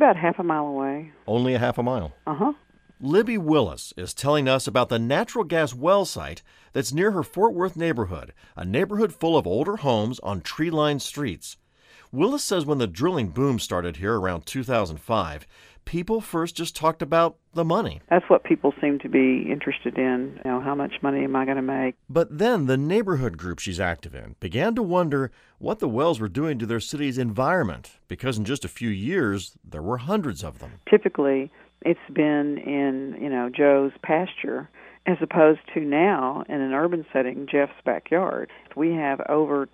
about half a mile away. Only a half a mile. Uh-huh. Libby Willis is telling us about the natural gas well site that's near her Fort Worth neighborhood, a neighborhood full of older homes on tree-lined streets. Willis says when the drilling boom started here around 2005, people first just talked about the money. That's what people seem to be interested in. How much money am I going to make? But then the neighborhood group she's active in began to wonder what the wells were doing to their city's environment, because in just a few years, there were hundreds of them. Typically, it's been in, Joe's pasture, as opposed to now, in an urban setting, Jeff's backyard. We have over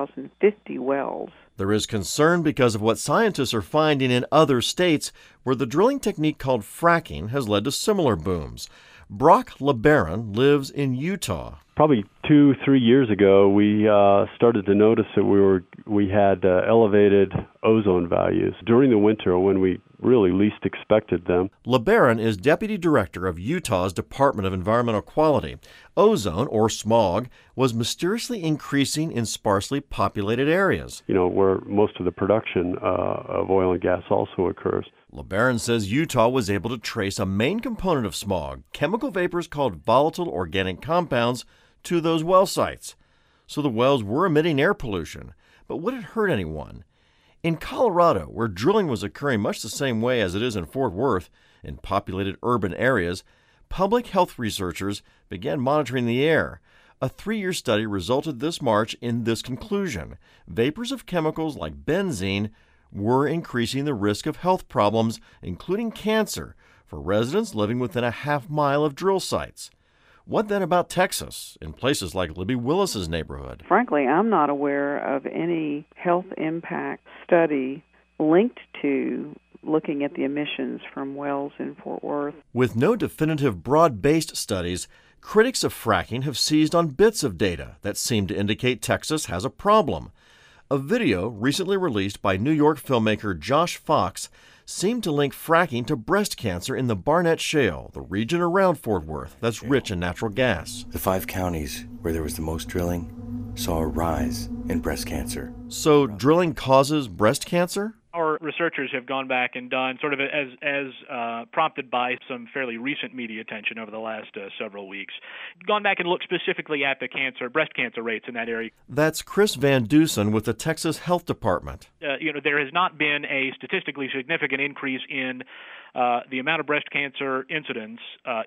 2,050 wells. There is concern because of what scientists are finding in other states where the drilling technique called fracking has led to similar booms. Brock LeBaron lives in Utah. Probably 2-3 years ago, we started to notice that we had elevated ozone values during the winter when we really least expected them. LeBaron is deputy director of Utah's Department of Environmental Quality. Ozone, or smog, was mysteriously increasing in sparsely populated areas. Where most of the production of oil and gas also occurs. LeBaron says Utah was able to trace a main component of smog, chemical vapors called volatile organic compounds, to those well sites. So the wells were emitting air pollution. But would it hurt anyone? In Colorado, where drilling was occurring much the same way as it is in Fort Worth, in populated urban areas, public health researchers began monitoring the air. A 3-year study resulted this March in this conclusion. Vapors of chemicals like benzene were increasing the risk of health problems, including cancer, for residents living within a half mile of drill sites. What then about Texas, in places like Libby Willis's neighborhood? Frankly, I'm not aware of any health impact study linked to looking at the emissions from wells in Fort Worth. With no definitive broad-based studies, critics of fracking have seized on bits of data that seem to indicate Texas has a problem. A video recently released by New York filmmaker Josh Fox seemed to link fracking to breast cancer in the Barnett Shale, the region around Fort Worth that's rich in natural gas. The 5 counties where there was the most drilling saw a rise in breast cancer. So drilling causes breast cancer? Our researchers have gone back and done, sort of as prompted by some fairly recent media attention over the last several weeks, gone back and looked specifically at the breast cancer rates in that area. That's Chris Van Dusen with the Texas Health Department. There has not been a statistically significant increase in the amount of breast cancer incidents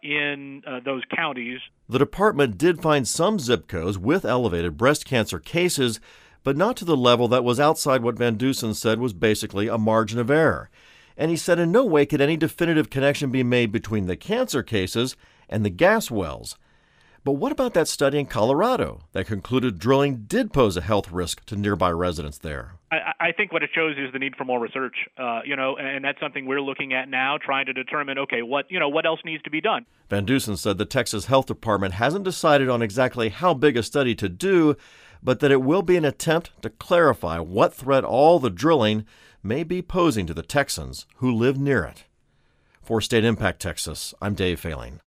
in those counties. The department did find some zip codes with elevated breast cancer cases, but not to the level that was outside what Van Dusen said was basically a margin of error. And he said in no way could any definitive connection be made between the cancer cases and the gas wells. But what about that study in Colorado that concluded drilling did pose a health risk to nearby residents there? I think what it shows is the need for more research, and that's something we're looking at now, trying to determine, what else needs to be done. Van Dusen said the Texas Health Department hasn't decided on exactly how big a study to do, but that it will be an attempt to clarify what threat all the drilling may be posing to the Texans who live near it. For State Impact Texas, I'm Dave Failing.